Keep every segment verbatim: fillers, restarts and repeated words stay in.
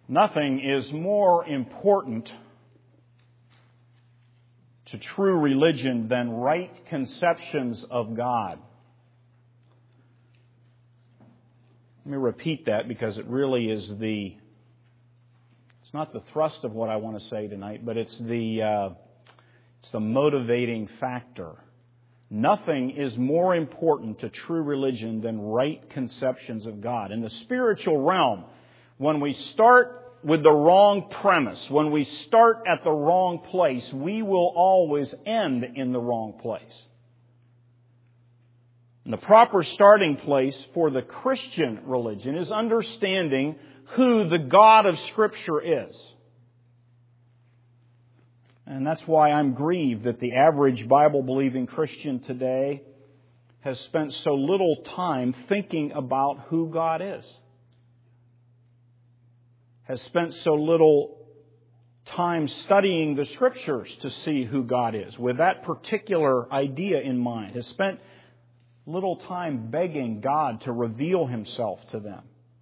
Nothing is more important to true religion than right conceptions of God. Let me repeat that because it really is the, it's not the thrust of what I want to say tonight, but it's the, uh, it's the motivating factor. Nothing is more important to true religion than right conceptions of God. In the spiritual realm, when we start with the wrong premise, when we start at the wrong place, we will always end in the wrong place. And the proper starting place for the Christian religion is understanding who the God of Scripture is. And that's why I'm grieved that the average Bible-believing Christian today has spent so little time thinking about who God is. Has spent so little time studying the Scriptures to see who God is, with that particular idea in mind. Has spent little time begging God to reveal Himself to them.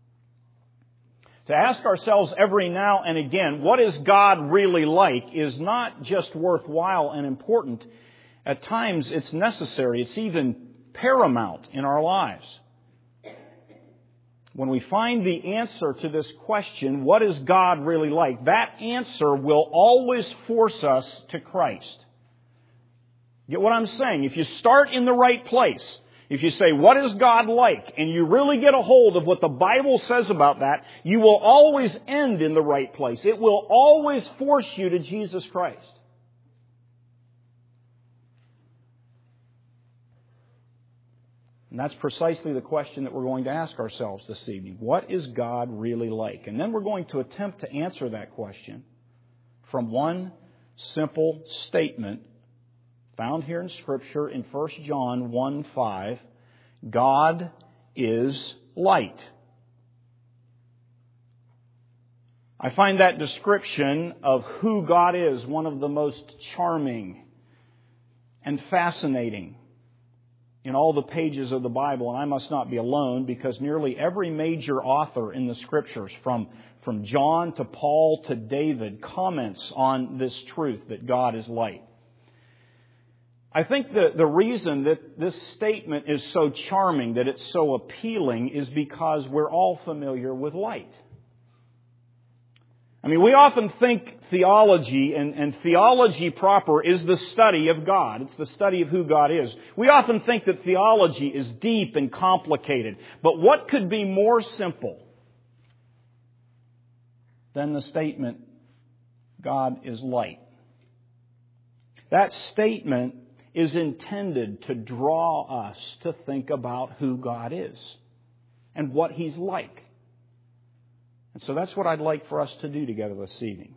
To ask ourselves every now and again, what is God really like, is not just worthwhile and important. At times it's necessary, it's even paramount in our lives. When we find the answer to this question, what is God really like? That answer will always force us to Christ. Get what I'm saying? If you start in the right place, if you say, what is God like? And you really get a hold of what the Bible says about that, you will always end in the right place. It will always force you to Jesus Christ. And that's precisely the question that we're going to ask ourselves this evening. What is God really like? And then we're going to attempt to answer that question from one simple statement found here in Scripture in First John one five. God is light. I find that description of who God is one of the most charming and fascinating in all the pages of the Bible, and I must not be alone, because nearly every major author in the Scriptures, from, from John to Paul to David, comments on this truth that God is light. I think the, the reason that this statement is so charming, that it's so appealing, is because we're all familiar with light. I mean, we often think theology, and, and theology proper is the study of God. It's the study of who God is. We often think that theology is deep and complicated. But what could be more simple than the statement, God is light? That statement is intended to draw us to think about who God is and what He's like. And so that's what I'd like for us to do together this evening.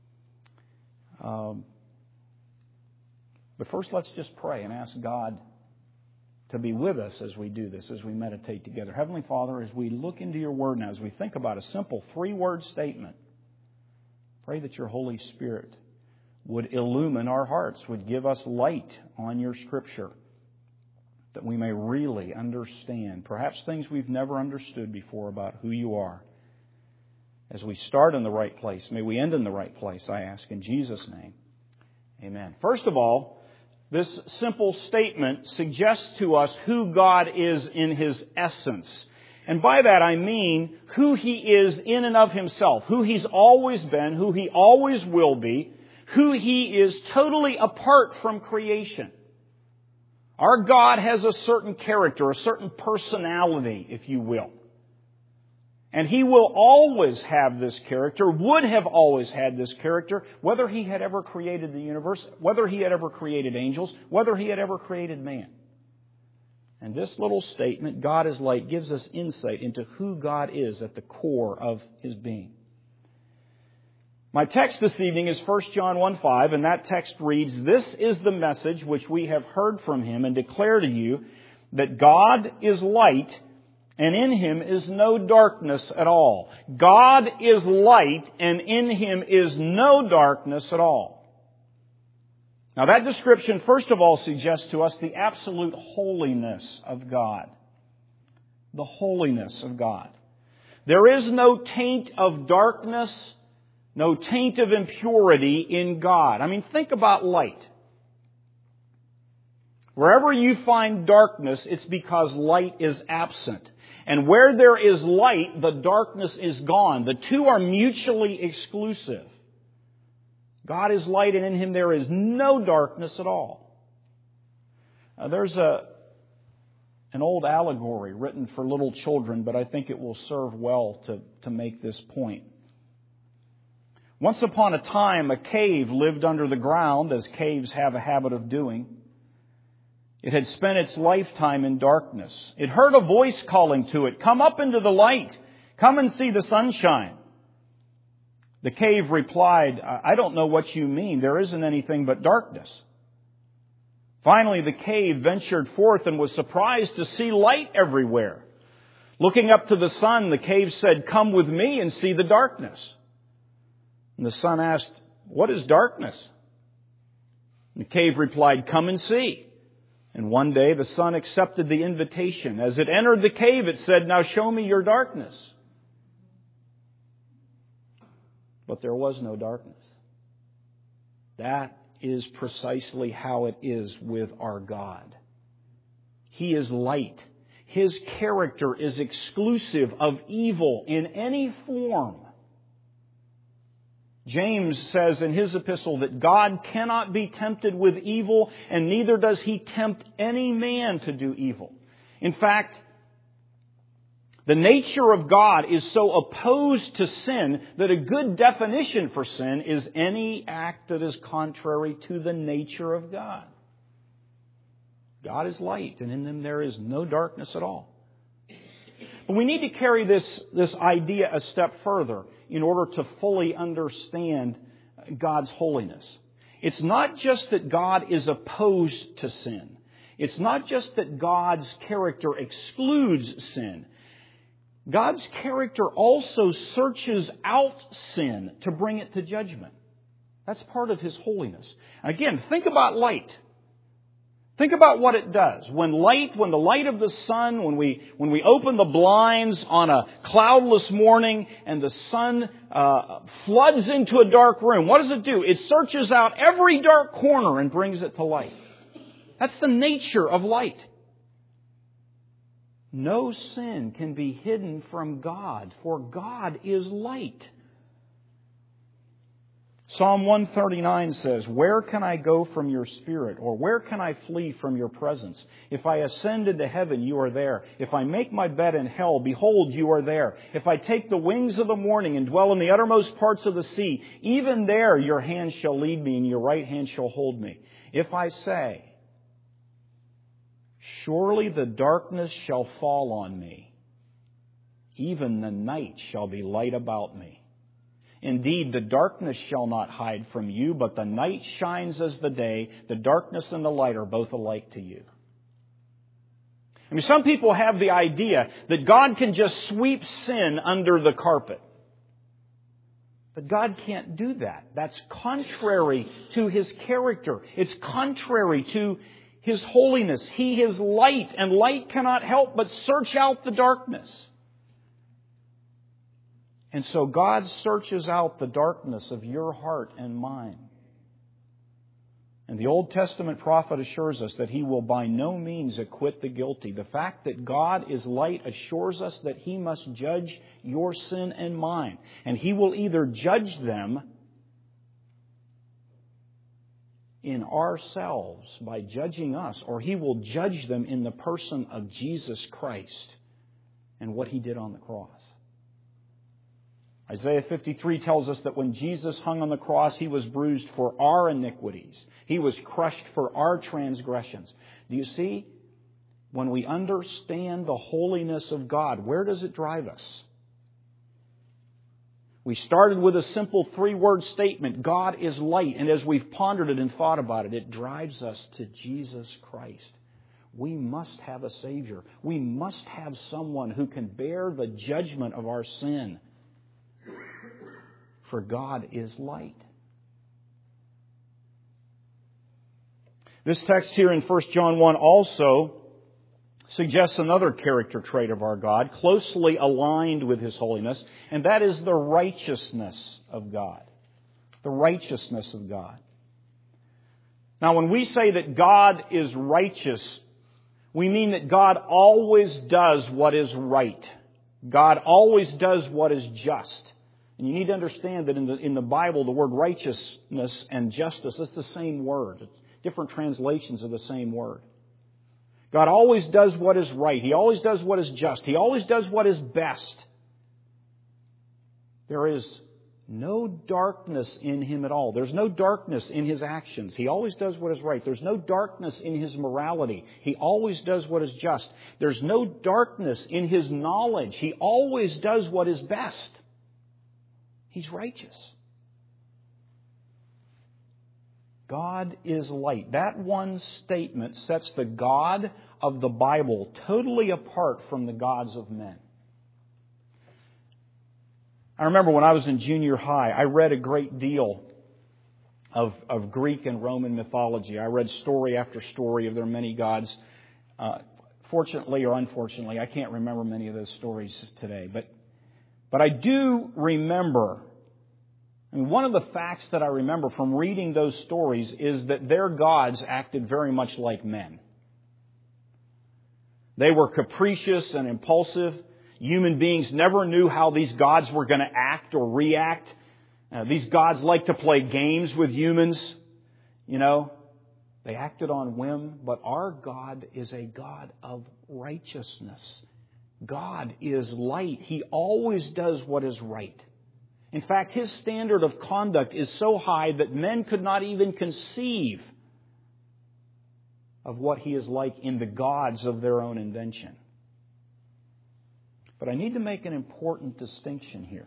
Um, but first, let's just pray and ask God to be with us as we do this, as we meditate together. Heavenly Father, as we look into Your Word now, as we think about a simple three-word statement, pray that Your Holy Spirit would illumine our hearts, would give us light on Your Scripture, that we may really understand perhaps things we've never understood before about who You are. As we start in the right place, may we end in the right place, I ask in Jesus' name. Amen. First of all, this simple statement suggests to us who God is in His essence. And by that I mean who He is in and of Himself, who He's always been, who He always will be, who He is totally apart from creation. Our God has a certain character, a certain personality, if you will. And He will always have this character, would have always had this character, whether He had ever created the universe, whether He had ever created angels, whether He had ever created man. And this little statement, God is light, gives us insight into who God is at the core of His being. My text this evening is First John one five, and that text reads, "This is the message which we have heard from Him and declare to you, that God is light, and in Him is no darkness at all." God is light, and in Him is no darkness at all. Now that description, first of all, suggests to us the absolute holiness of God. The holiness of God. There is no taint of darkness, no taint of impurity in God. I mean, think about light. Wherever you find darkness, it's because light is absent. And where there is light, the darkness is gone. The two are mutually exclusive. God is light, and in Him there is no darkness at all. Now, there's a an old allegory written for little children, but I think it will serve well to, to make this point. Once upon a time, a cave lived under the ground, as caves have a habit of doing. It had spent its lifetime in darkness. It heard a voice calling to it, "Come up into the light. Come and see the sunshine." The cave replied, "I don't know what you mean. There isn't anything but darkness." Finally, the cave ventured forth and was surprised to see light everywhere. Looking up to the sun, the cave said, "Come with me and see the darkness." And the sun asked, "What is darkness?" And the cave replied, "Come and see." And one day the sun accepted the invitation. As it entered the cave, it said, "Now show me your darkness." But there was no darkness. That is precisely how it is with our God. He is light. His character is exclusive of evil in any form. James says in his epistle that God cannot be tempted with evil, and neither does He tempt any man to do evil. In fact, the nature of God is so opposed to sin that a good definition for sin is any act that is contrary to the nature of God. God is light, and in Him there is no darkness at all. But we need to carry this, this idea a step further in order to fully understand God's holiness. It's not just that God is opposed to sin. It's not just that God's character excludes sin. God's character also searches out sin to bring it to judgment. That's part of His holiness. Again, think about light. Think about what it does. When light, when the light of the sun, when we when we open the blinds on a cloudless morning and the sun uh, floods into a dark room, what does it do? It searches out every dark corner and brings it to light. That's the nature of light. No sin can be hidden from God, for God is light. Psalm one thirty-nine says, "Where can I go from your spirit? Or where can I flee from your presence? If I ascend into heaven, you are there. If I make my bed in hell, behold, you are there. If I take the wings of the morning and dwell in the uttermost parts of the sea, even there your hand shall lead me and your right hand shall hold me. If I say, surely the darkness shall fall on me, even the night shall be light about me. Indeed, the darkness shall not hide from you, but the night shines as the day. The darkness and the light are both alike to you." I mean, some people have the idea that God can just sweep sin under the carpet. But God can't do that. That's contrary to His character. It's contrary to His holiness. He is light, and light cannot help but search out the darkness. And so God searches out the darkness of your heart and mine. And the Old Testament prophet assures us that He will by no means acquit the guilty. The fact that God is light assures us that He must judge your sin and mine. And He will either judge them in ourselves by judging us, or He will judge them in the person of Jesus Christ and what He did on the cross. Isaiah fifty-three tells us that when Jesus hung on the cross, He was bruised for our iniquities. He was crushed for our transgressions. Do you see? When we understand the holiness of God, where does it drive us? We started with a simple three-word statement, God is light. And as we've pondered it and thought about it, it drives us to Jesus Christ. We must have a Savior. We must have someone who can bear the judgment of our sin. For God is light. This text here in First John one also suggests another character trait of our God, closely aligned with His holiness, and that is the righteousness of God. The righteousness of God. Now, when we say that God is righteous, we mean that God always does what is right. God always does what is just. And you need to understand that in the, in the Bible, the word righteousness and justice, it's the same word. It's different translations of the same word. God always does what is right. He always does what is just. He always does what is best. There is no darkness in Him at all. There's no darkness in His actions. He always does what is right. There's no darkness in His morality. He always does what is just. There's no darkness in His knowledge. He always does what is best. He's righteous. God is light. That one statement sets the God of the Bible totally apart from the gods of men. I remember when I was in junior high, I read a great deal of, of Greek and Roman mythology. I read story after story of their many gods. Uh, fortunately or unfortunately, I can't remember many of those stories today. But, but I do remember, I mean, one of the facts that I remember from reading those stories is that their gods acted very much like men. They were capricious and impulsive. Human beings never knew how these gods were going to act or react. Uh, these gods like to play games with humans. You know, they acted on whim. But our God is a God of righteousness. God is light. He always does what is right. In fact, His standard of conduct is so high that men could not even conceive of what He is like in the gods of their own invention. But I need to make an important distinction here.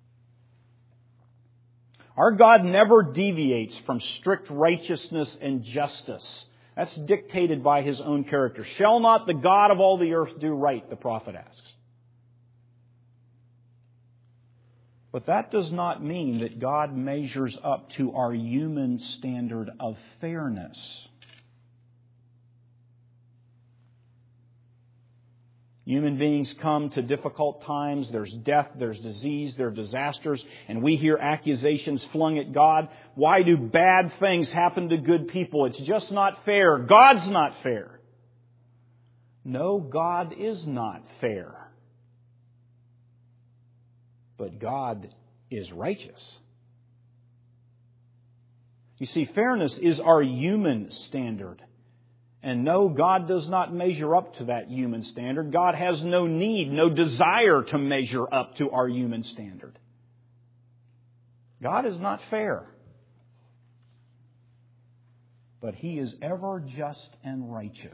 Our God never deviates from strict righteousness and justice. That's dictated by His own character. Shall not the God of all the earth do right, the prophet asks. But that does not mean that God measures up to our human standard of fairness. Human beings come to difficult times. There's death, there's disease, there are disasters, and we hear accusations flung at God. Why do bad things happen to good people? It's just not fair. God's not fair. No, God is not fair. But God is righteous. You see, fairness is our human standard. And no, God does not measure up to that human standard. God has no need, no desire to measure up to our human standard. God is not fair. But He is ever just and righteous.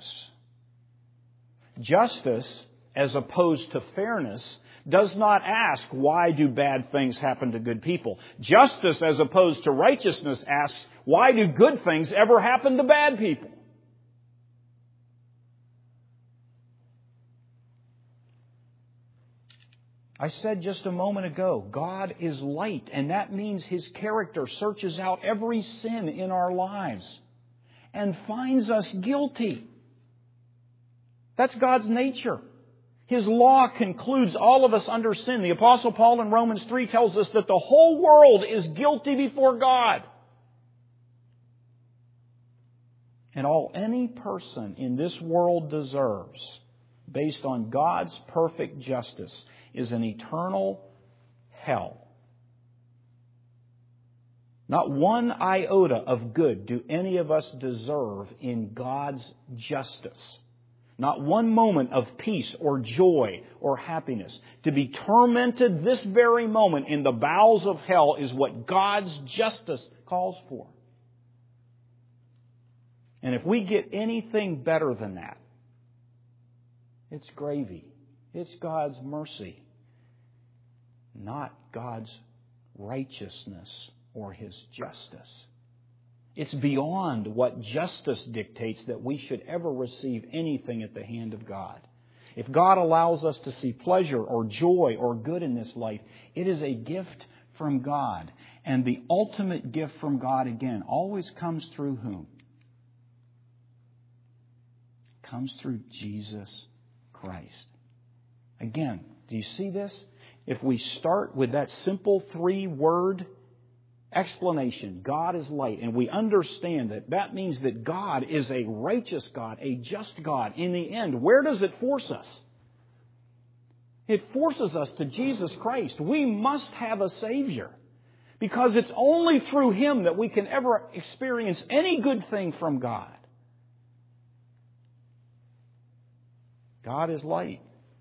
Justice, as opposed to fairness, does not ask, why do bad things happen to good people? Justice, as opposed to righteousness, asks, why do good things ever happen to bad people? I said just a moment ago, God is light, and that means His character searches out every sin in our lives and finds us guilty. That's God's nature. His law concludes all of us under sin. The Apostle Paul in Romans three tells us that the whole world is guilty before God. And all any person in this world deserves, based on God's perfect justice, is an eternal hell. Not one iota of good do any of us deserve in God's justice. Not one moment of peace or joy or happiness. To be tormented this very moment in the bowels of hell is what God's justice calls for. And if we get anything better than that, it's gravy. It's God's mercy, not God's righteousness or His justice. It's beyond what justice dictates that we should ever receive anything at the hand of God. If God allows us to see pleasure or joy or good in this life, it is a gift from God. And the ultimate gift from God, again, always comes through whom? It comes through Jesus Christ. Again, do you see this? If we start with that simple three-word explanation, God is light, and we understand that that means that God is a righteous God, a just God. In the end, where does it force us? It forces us to Jesus Christ. We must have a Savior, because it's only through Him that we can ever experience any good thing from God. God is light,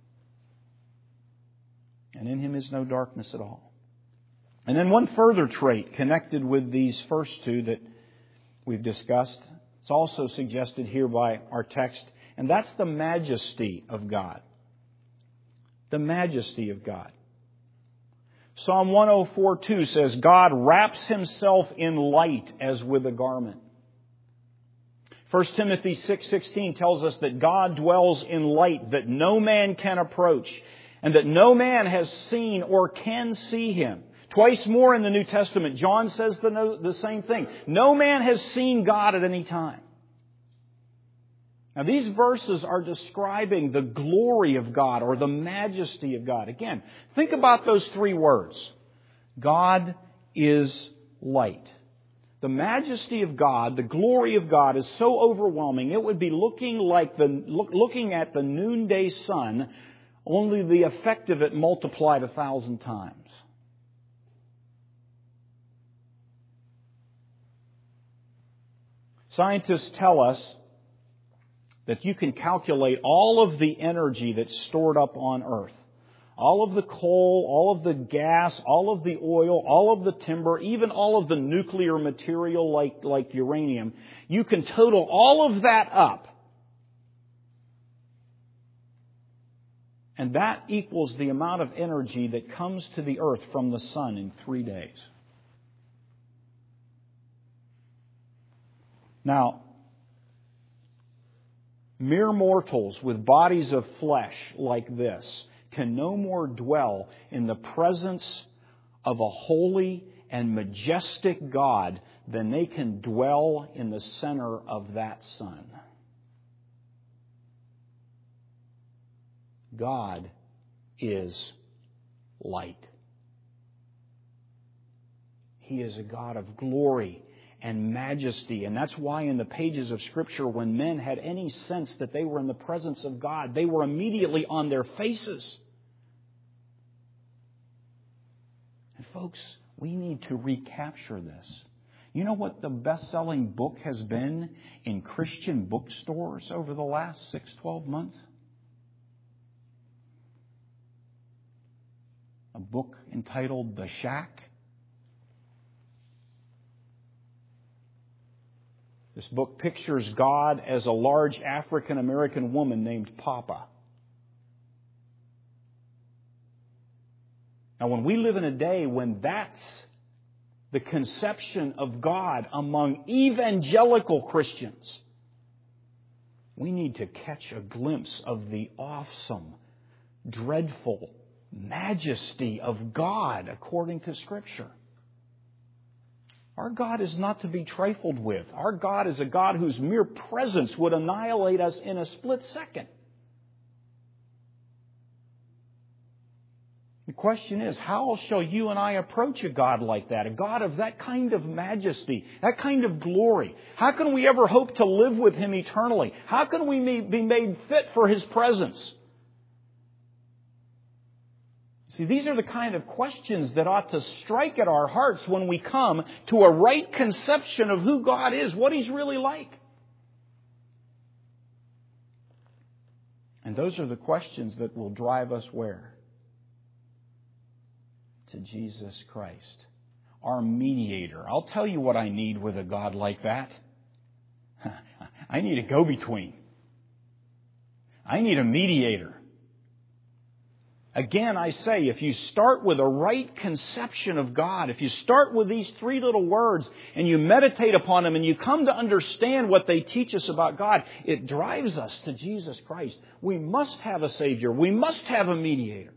and in Him is no darkness at all. And then one further trait connected with these first two that we've discussed, it's also suggested here by our text, and that's the majesty of God. The majesty of God. Psalm one oh four two says, God wraps Himself in light as with a garment. First Timothy six sixteen tells us that God dwells in light that no man can approach, and that no man has seen or can see Him. Twice more in the New Testament, John says the, no, the same thing. No man has seen God at any time. Now, these verses are describing the glory of God or the majesty of God. Again, think about those three words. God is light. The majesty of God, the glory of God is so overwhelming, it would be looking like the look, looking at the noonday sun, only the effect of it multiplied a thousand times. Scientists tell us that you can calculate all of the energy that's stored up on Earth. All of the coal, all of the gas, all of the oil, all of the timber, even all of the nuclear material like, like uranium. You can total all of that up. And that equals the amount of energy that comes to the Earth from the sun in three days. Now, mere mortals with bodies of flesh like this can no more dwell in the presence of a holy and majestic God than they can dwell in the center of that sun. God is light. He is a God of glory and majesty. And that's why in the pages of Scripture, when men had any sense that they were in the presence of God, they were immediately on their faces. And folks, we need to recapture this. You know what the best-selling book has been in Christian bookstores over the last six, twelve months? A book entitled The Shack. This book pictures God as a large African-American woman named Papa. Now, when we live in a day when that's the conception of God among evangelical Christians, we need to catch a glimpse of the awesome, dreadful majesty of God according to Scripture. Our God is not to be trifled with. Our God is a God whose mere presence would annihilate us in a split second. The question is, how shall you and I approach a God like that? A God of that kind of majesty, that kind of glory. How can we ever hope to live with Him eternally? How can we be made fit for His presence? See, these are the kind of questions that ought to strike at our hearts when we come to a right conception of who God is, what He's really like. And those are the questions that will drive us where? To Jesus Christ, our mediator. I'll tell you what I need with a God like that. I need a go-between. I need a mediator. Again, I say, if you start with a right conception of God, if you start with these three little words and you meditate upon them and you come to understand what they teach us about God, it drives us to Jesus Christ. We must have a Savior. We must have a mediator.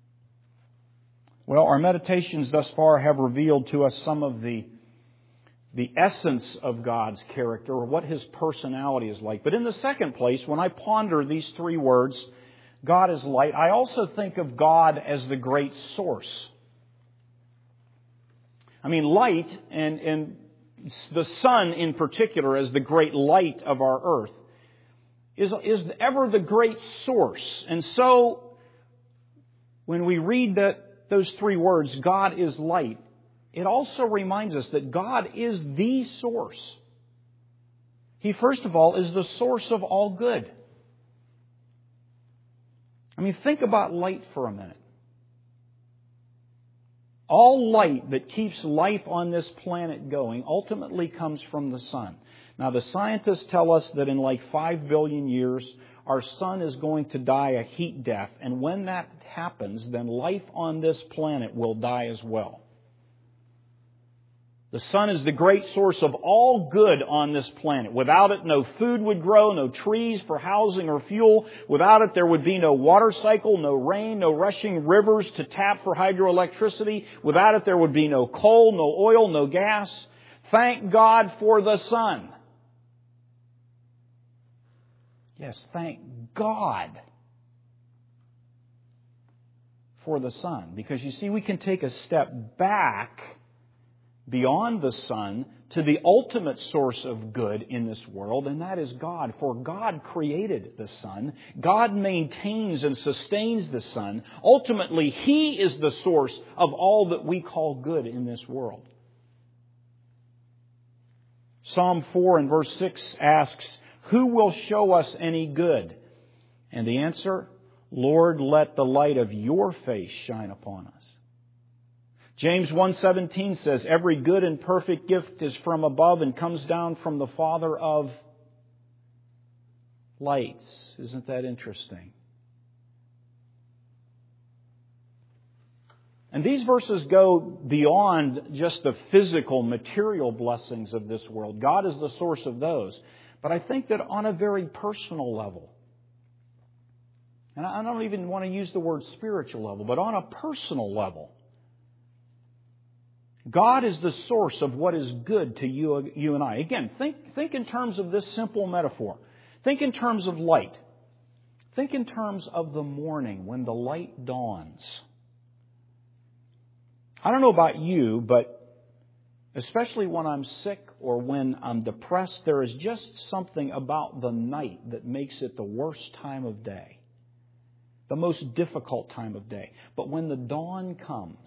Well, our meditations thus far have revealed to us some of the the essence of God's character, or what His personality is like. But in the second place, when I ponder these three words, God is light, I also think of God as the great source. I mean, light, and, and the sun in particular as the great light of our earth, is, is ever the great source. And so, when we read that, those three words, God is light, it also reminds us that God is the source. He, first of all, is the source of all good. I mean, think about light for a minute. All light that keeps life on this planet going ultimately comes from the sun. Now, the scientists tell us that in like five billion years, our sun is going to die a heat death. And when that happens, then life on this planet will die as well. The sun is the great source of all good on this planet. Without it, no food would grow, no trees for housing or fuel. Without it, there would be no water cycle, no rain, no rushing rivers to tap for hydroelectricity. Without it, there would be no coal, no oil, no gas. Thank God for the sun. Yes, thank God for the sun. Because you see, we can take a step back beyond the sun to the ultimate source of good in this world, and that is God. For God created the sun. God maintains and sustains the sun. Ultimately, He is the source of all that we call good in this world. Psalm four and verse six asks, "Who will show us any good?" And the answer, "Lord, let the light of your face shine upon us." James one seventeen says, "Every good and perfect gift is from above and comes down from the Father of lights." Isn't that interesting? And these verses go beyond just the physical, material blessings of this world. God is the source of those. But I think that on a very personal level, and I don't even want to use the word spiritual level, but on a personal level, God is the source of what is good to you, you and I. Again, think, think in terms of this simple metaphor. Think in terms of light. Think in terms of the morning when the light dawns. I don't know about you, but especially when I'm sick or when I'm depressed, there is just something about the night that makes it the worst time of day. The most difficult time of day. But when the dawn comes,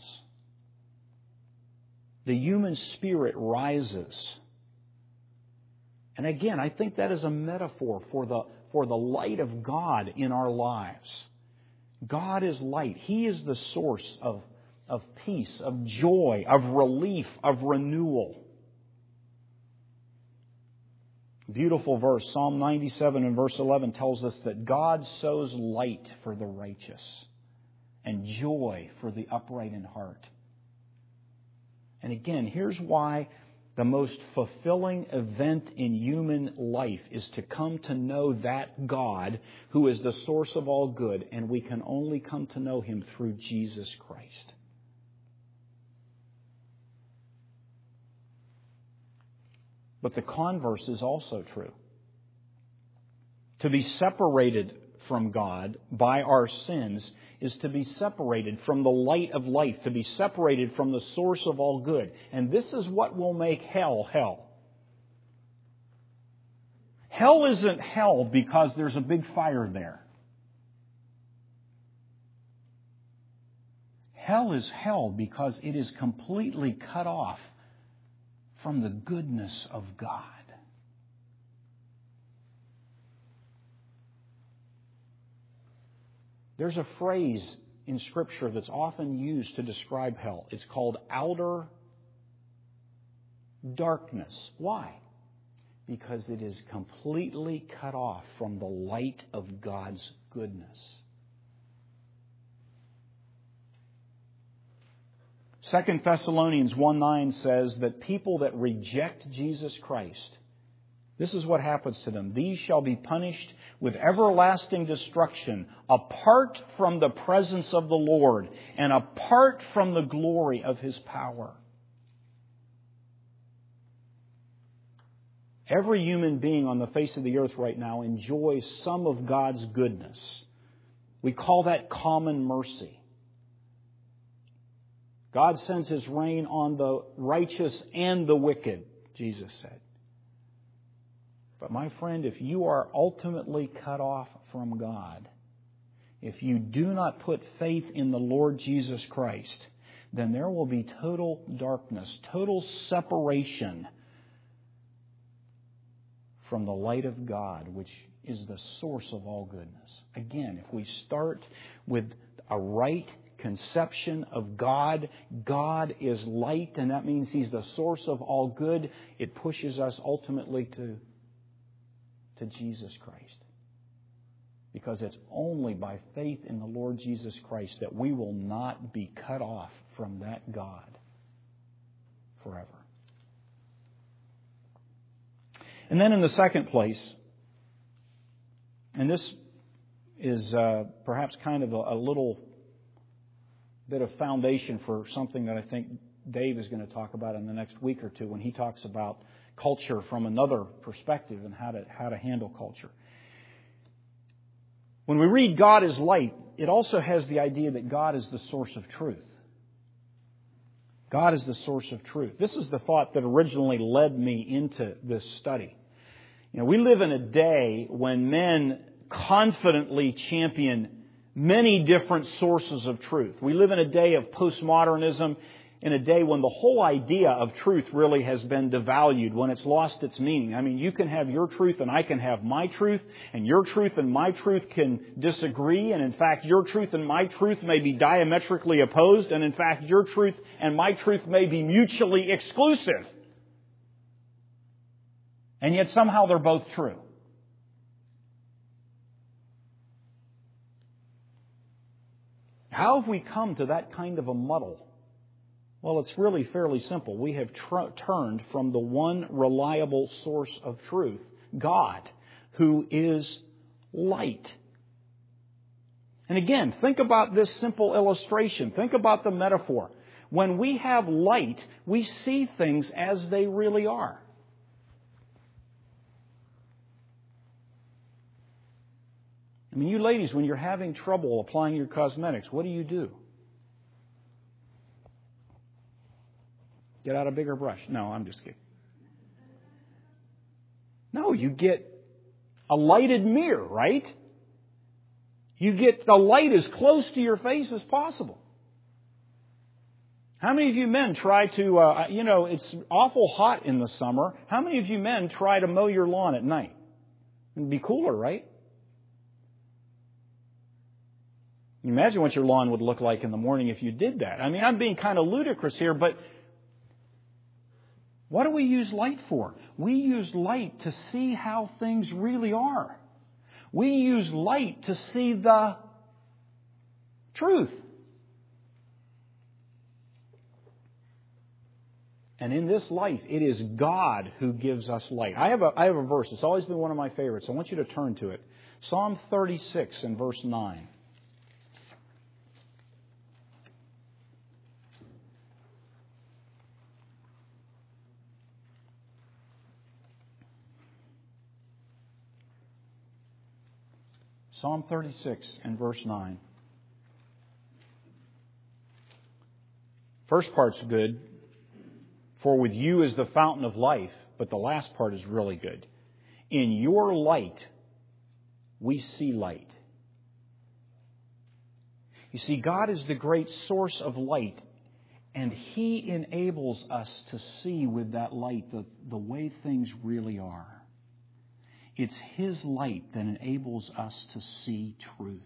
the human spirit rises. And again, I think that is a metaphor for the, for the light of God in our lives. God is light. He is the source of, of peace, of joy, of relief, of renewal. Beautiful verse. Psalm ninety-seven and verse eleven tells us that God sows light for the righteous and joy for the upright in heart. And again, here's why the most fulfilling event in human life is to come to know that God who is the source of all good, and we can only come to know Him through Jesus Christ. But the converse is also true. To be separated from God by our sins is to be separated from the light of life, to be separated from the source of all good. And this is what will make hell hell. Hell isn't hell because there's a big fire there. Hell is hell because it is completely cut off from the goodness of God. There's a phrase in Scripture that's often used to describe hell. It's called outer darkness. Why? Because it is completely cut off from the light of God's goodness. Second Thessalonians one nine says that people that reject Jesus Christ, this is what happens to them. These shall be punished with everlasting destruction, apart from the presence of the Lord and apart from the glory of His power. Every human being on the face of the earth right now enjoys some of God's goodness. We call that common mercy. God sends His rain on the righteous and the wicked, Jesus said. But my friend, if you are ultimately cut off from God, if you do not put faith in the Lord Jesus Christ, then there will be total darkness, total separation from the light of God, which is the source of all goodness. Again, if we start with a right conception of God, God is light, and that means He's the source of all good. It pushes us ultimately to, to Jesus Christ. Because it's only by faith in the Lord Jesus Christ that we will not be cut off from that God forever. And then in the second place, and this is uh, perhaps kind of a, a little bit of foundation for something that I think Dave is going to talk about in the next week or two when he talks about culture from another perspective and how to how to handle culture. When we read God is light, it also has the idea that God is the source of truth. God is the source of truth. This is the thought that originally led me into this study. You know, we live in a day when men confidently champion many different sources of truth. We live in a day of postmodernism, in a day when the whole idea of truth really has been devalued, when it's lost its meaning. I mean, you can have your truth and I can have my truth, and your truth and my truth can disagree, and in fact, your truth and my truth may be diametrically opposed, and in fact, your truth and my truth may be mutually exclusive. And yet somehow they're both true. How have we come to that kind of a muddle? Well, it's really fairly simple. We have tr- turned from the one reliable source of truth, God, who is light. And again, think about this simple illustration. Think about the metaphor. When we have light, we see things as they really are. I mean, you ladies, when you're having trouble applying your cosmetics, what do you do? Get out a bigger brush. No, I'm just kidding. No, you get a lighted mirror, right? You get the light as close to your face as possible. How many of you men try to, uh, you know, it's awful hot in the summer. How many of you men try to mow your lawn at night? It'd be cooler, right? Imagine what your lawn would look like in the morning if you did that. I mean, I'm being kind of ludicrous here, but what do we use light for? We use light to see how things really are. We use light to see the truth. And in this life, it is God who gives us light. I have a, I have a verse. It's always been one of my favorites. I want you to turn to it. Psalm thirty-six and verse nine. Psalm thirty-six and verse nine. First part's good. For with you is the fountain of life. But the last part is really good. In your light, we see light. You see, God is the great source of light. And He enables us to see with that light the, the way things really are. It's His light that enables us to see truth.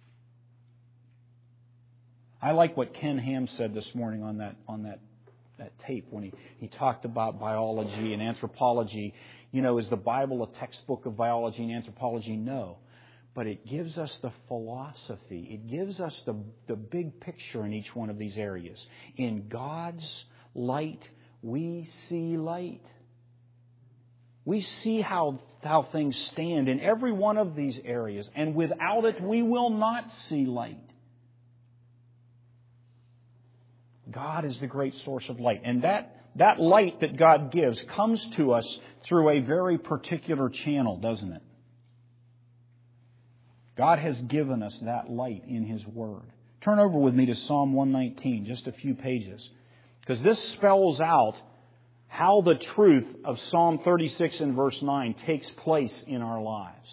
I like what Ken Ham said this morning on that on that, that tape when he, he talked about biology and anthropology. You know, is the Bible a textbook of biology and anthropology? No. But it gives us the philosophy. It gives us the, the big picture in each one of these areas. In God's light, we see light. We see how, how things stand in every one of these areas. And without it, we will not see light. God is the great source of light. And that, that light that God gives comes to us through a very particular channel, doesn't it? God has given us that light in His Word. Turn over with me to Psalm one nineteen, just a few pages, because this spells out how the truth of Psalm thirty-six and verse nine takes place in our lives.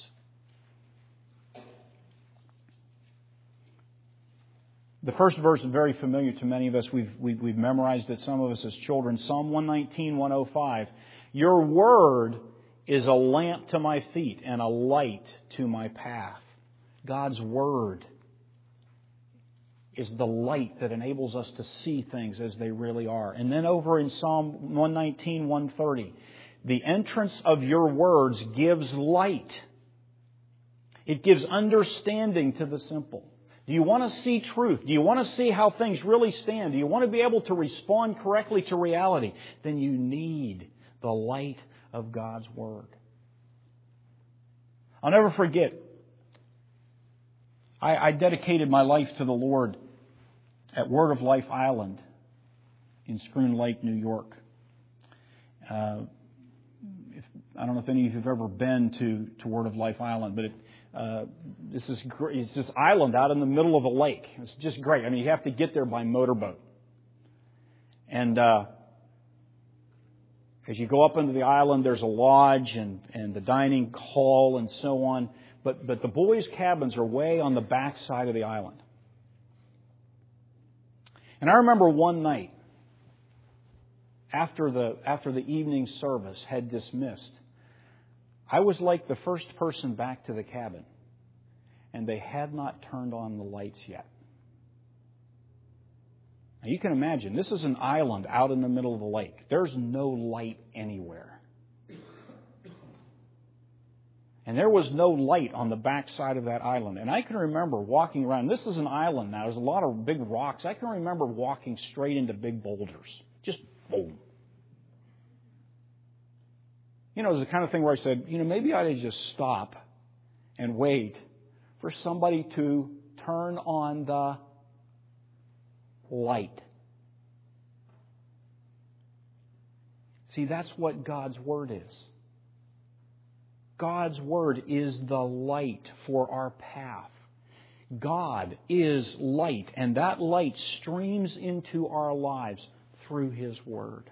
The first verse is very familiar to many of us. We've, we've, we've memorized it, some of us as children. Psalm one nineteen, one oh five. Your Word is a lamp to my feet and a light to my path. God's Word is the light that enables us to see things as they really are. And then over in Psalm one nineteen, one thirty, the entrance of your words gives light. It gives understanding to the simple. Do you want to see truth? Do you want to see how things really stand? Do you want to be able to respond correctly to reality? Then you need the light of God's Word. I'll never forget, I, I dedicated my life to the Lord at Word of Life Island in Schroon Lake, New York. Uh, if, I don't know if any of you have ever been to, to Word of Life Island, but it, uh, this is great. It's this island out in the middle of a lake. It's just great. I mean, you have to get there by motorboat. And uh, as you go up into the island, there's a lodge and, and the dining hall and so on. But but the boys' cabins are way on the back side of the island. And I remember one night, after the after the evening service had dismissed, I was like the first person back to the cabin, and they had not turned on the lights yet. Now you can imagine, this is an island out in the middle of the lake. There's no light anywhere. And there was no light on the back side of that island. And I can remember walking around. This is an island now. There's a lot of big rocks. I can remember walking straight into big boulders. Just boom. You know, it was the kind of thing where I said, you know, maybe I ought to just stop and wait for somebody to turn on the light. See, that's what God's Word is. God's Word is the light for our path. God is light, and that light streams into our lives through His Word.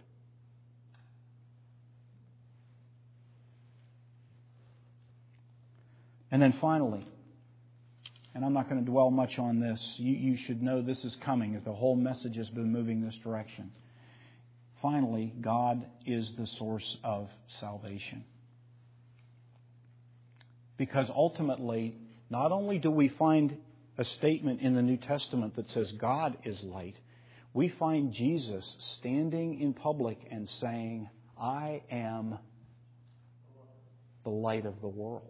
And then finally, and I'm not going to dwell much on this, you, you should know this is coming as the whole message has been moving this direction. Finally, God is the source of salvation. Because ultimately, not only do we find a statement in the New Testament that says God is light, we find Jesus standing in public and saying, I am the light of the world.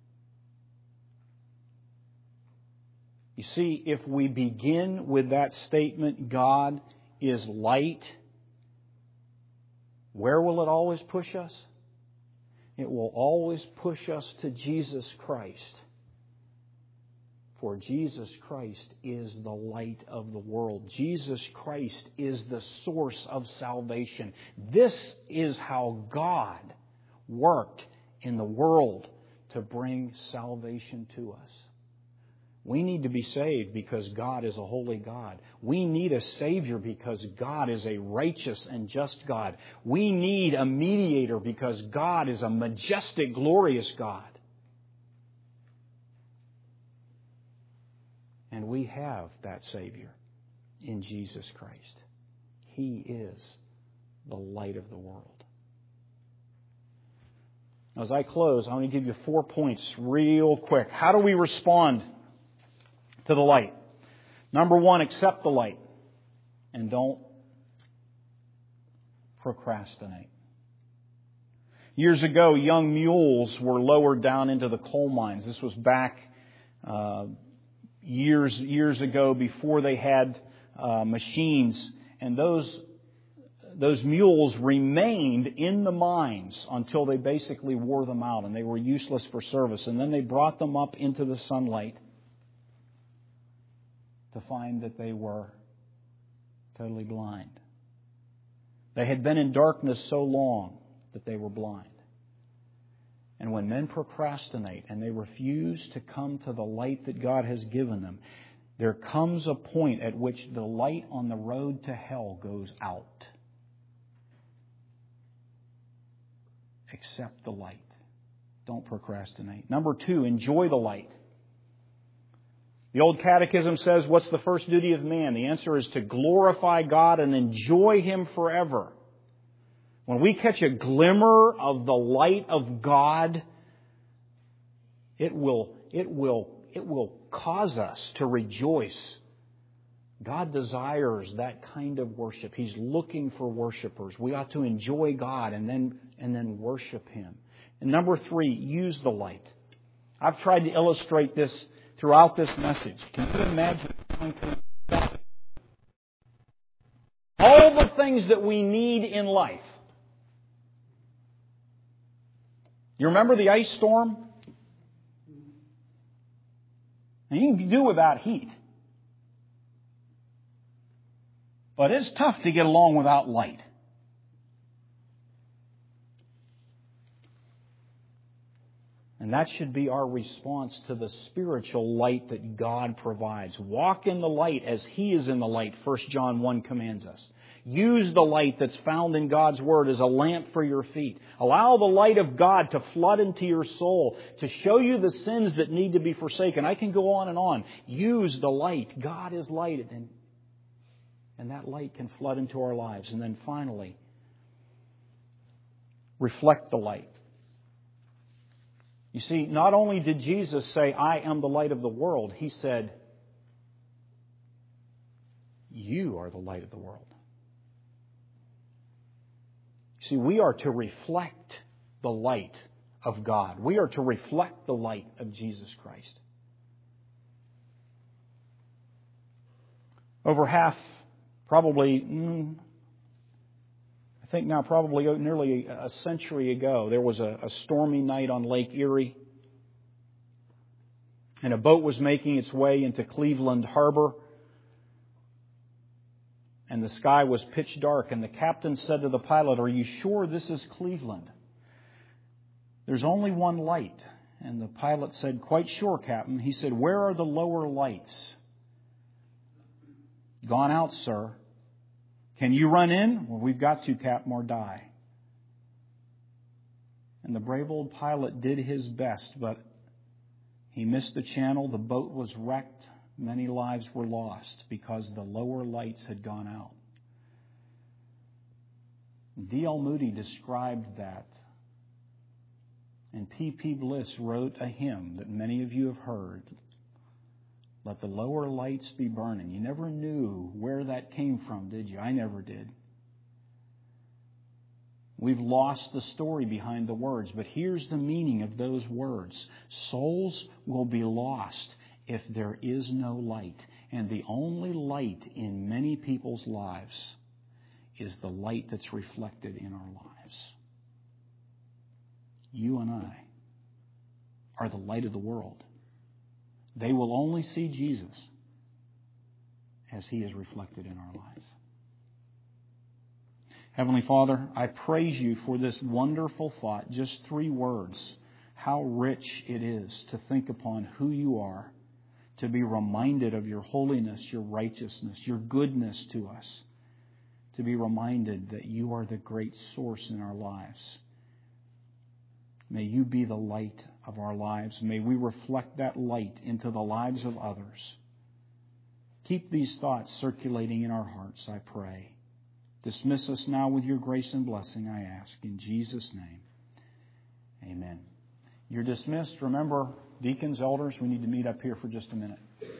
You see, if we begin with that statement, God is light, where will it always push us? It will always push us to Jesus Christ. For Jesus Christ is the light of the world. Jesus Christ is the source of salvation. This is how God worked in the world to bring salvation to us. We need to be saved because God is a holy God. We need a Savior because God is a righteous and just God. We need a mediator because God is a majestic, glorious God. And we have that Savior in Jesus Christ. He is the light of the world. Now, as I close, I want to give you four points real quick. How do we respond to the light? Number one, accept the light and don't procrastinate. Years ago, young mules were lowered down into the coal mines. This was back uh, years years ago before they had uh, machines, and those those mules remained in the mines until they basically wore them out and they were useless for service. And then they brought them up into the sunlight to find that they were totally blind. They had been in darkness so long that they were blind. And when men procrastinate and they refuse to come to the light that God has given them, there comes a point at which the light on the road to hell goes out. Accept the light. Don't procrastinate. Number two, enjoy the light. The old catechism says, what's the first duty of man? The answer is to glorify God and enjoy Him forever. When we catch a glimmer of the light of God, it will, it will, it will cause us to rejoice. God desires that kind of worship. He's looking for worshipers. We ought to enjoy God and then, and then worship Him. And number three, use the light. I've tried to illustrate this throughout this message. Can you imagine going to all the things that we need in life? You remember the ice storm? And you can do without heat. But it's tough to get along without light. And that should be our response to the spiritual light that God provides. Walk in the light as He is in the light, First John one commands us. Use the light that's found in God's Word as a lamp for your feet. Allow the light of God to flood into your soul, to show you the sins that need to be forsaken. I can go on and on. Use the light. God is light, and, and that light can flood into our lives. And then finally, reflect the light. You see, not only did Jesus say, I am the light of the world, He said, you are the light of the world. See, we are to reflect the light of God. We are to reflect the light of Jesus Christ. Over half, probably, mm, I think now probably nearly a century ago, there was a, a stormy night on Lake Erie. And a boat was making its way into Cleveland Harbor. And the sky was pitch dark. And the captain said to the pilot, are you sure this is Cleveland? There's only one light. And the pilot said, quite sure, Captain. He said, where are the lower lights? Gone out, sir. Can you run in? Well, we've got to, Captain, or die. And the brave old pilot did his best, but he missed the channel. The boat was wrecked. Many lives were lost because the lower lights had gone out. D L Moody described that. And P P Bliss wrote a hymn that many of you have heard. Let the lower lights be burning. You never knew where that came from, did you? I never did. We've lost the story behind the words, but here's the meaning of those words. Souls will be lost if there is no light. And the only light in many people's lives is the light that's reflected in our lives. You and I are the light of the world. They will only see Jesus as He is reflected in our lives. Heavenly Father, I praise You for this wonderful thought, just three words. How rich it is to think upon who You are, to be reminded of Your holiness, Your righteousness, Your goodness to us, to be reminded that You are the great source in our lives. May You be the light of our lives. May we reflect that light into the lives of others. Keep these thoughts circulating in our hearts, I pray. Dismiss us now with Your grace and blessing, I ask. In Jesus' name, amen. You're dismissed. Remember, deacons, elders, we need to meet up here for just a minute.